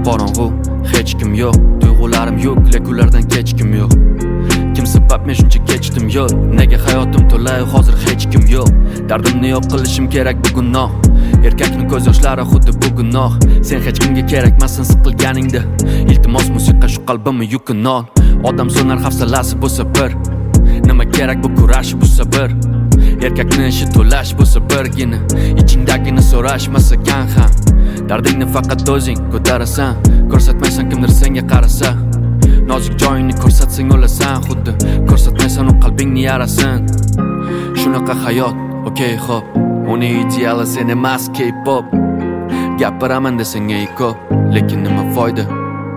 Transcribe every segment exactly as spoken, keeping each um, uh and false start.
qorong'u, hech kim yo'q. Tuyg'ularim yo'q, lek ulardan hech kim yo'q. Kim sabab men shuncha kechdim yo'l? Nega hayotim to'lay hozir hech kim yo'q? Dardimni yo'q qilishim kerak bu gunoh. Erkakning ko'z yoshlari xuddi bu gunoh. Sen hech kimga kerakmassan siqilganingda. Iltimos musiqa shu qalbimni yukini ol. Odam so'nar hafsalasi bo'lsa bir. Nima kerak bu kurash bu sabr. Erkakning ishi to'lash bu sabrgina. Ichingdagini so'rashmasagan ham. Dardingni faqat o'zing ko'tarasan. Ko'rsatmaysan kimdir senga qarasa. Nozik joyingni ko'rsatsang o'lasan xuddi. Ko'rsatmaysan u qalbingni yarasin. Shunaqa hayot, okey xo'p. Uni ideali sen emas K-pop. Gapiraman desang ey ko'p, lekin nima foyda?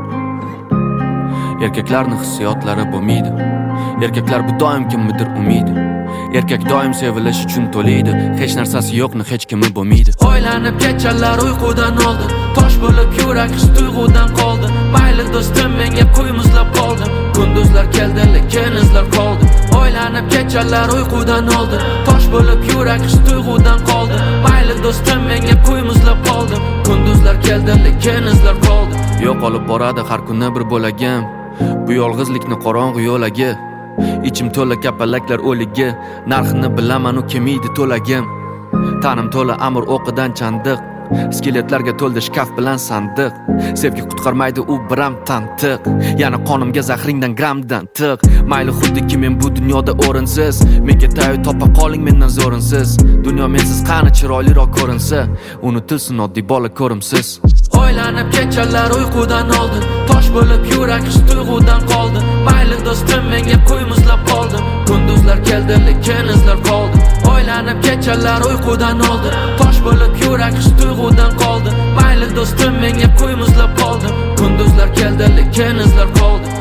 Erkaklarning hissiyotlari bo'lmaydi. Erkaklar bu doim kimnidir umidi. Erkak doim sevilish uchun to'laydi. Hech narsasi yo'qni hech kimi bo'lmaydi. O'ylanib kechalar uyqudan oldi. Tosh bo'lib yurak his tuyg'udan qoldi. Mayli do'stim menga qo'y muzlab qoldim. Kunduzlar keldi lekin izlar qoldi. O'ylanib kechalar uyqudan oldi. Tosh bo'lib yurak his tuyg'udan qoldi. Mayli do'stim menga qo'y muzlab qoldim. Kunduzlar keldi lekin izlar qoldi. Yo'q olib boradi har kuni bir bo'lagim. Bu yolg'izlikni qorong'u yo'lagi. Ichim to'la kapalaklar o'ligi. Narxini bilaman u kemiydi to'lagim. Tanim to'la amr o'qidan chandiq. Skeletlarga to'ldi shkaf bilan sandiq. Sevgi qutqarmaydi u biram tantiq. Yana qonimga zahringdan gramdan tiq. Mayli xuddiki men bu dunyoda o'rinsiz. Menga tayo topa qoling mendan zo'rinsiz. Dunyo mensiz qani chiroyliroq ko'rinsa. Unutilsin oddiy bola ko'rimsiz. O'ylanib kechalar uyqudan oldi. Tosh bo'lib yurak his tuyg'udan qoldi. Mayli do'stim menga qo'y muzlab qoldim. Kunduzlar keldi lekin izlar qoldi. O'ylanib kechalar uyqudan oldi. Tosh bo'lib yurak his tuyg'udan qoldi. Mayli do'stim menga qo'y muzlab qoldim. Kunduzlar keldi lekin izlar qoldi.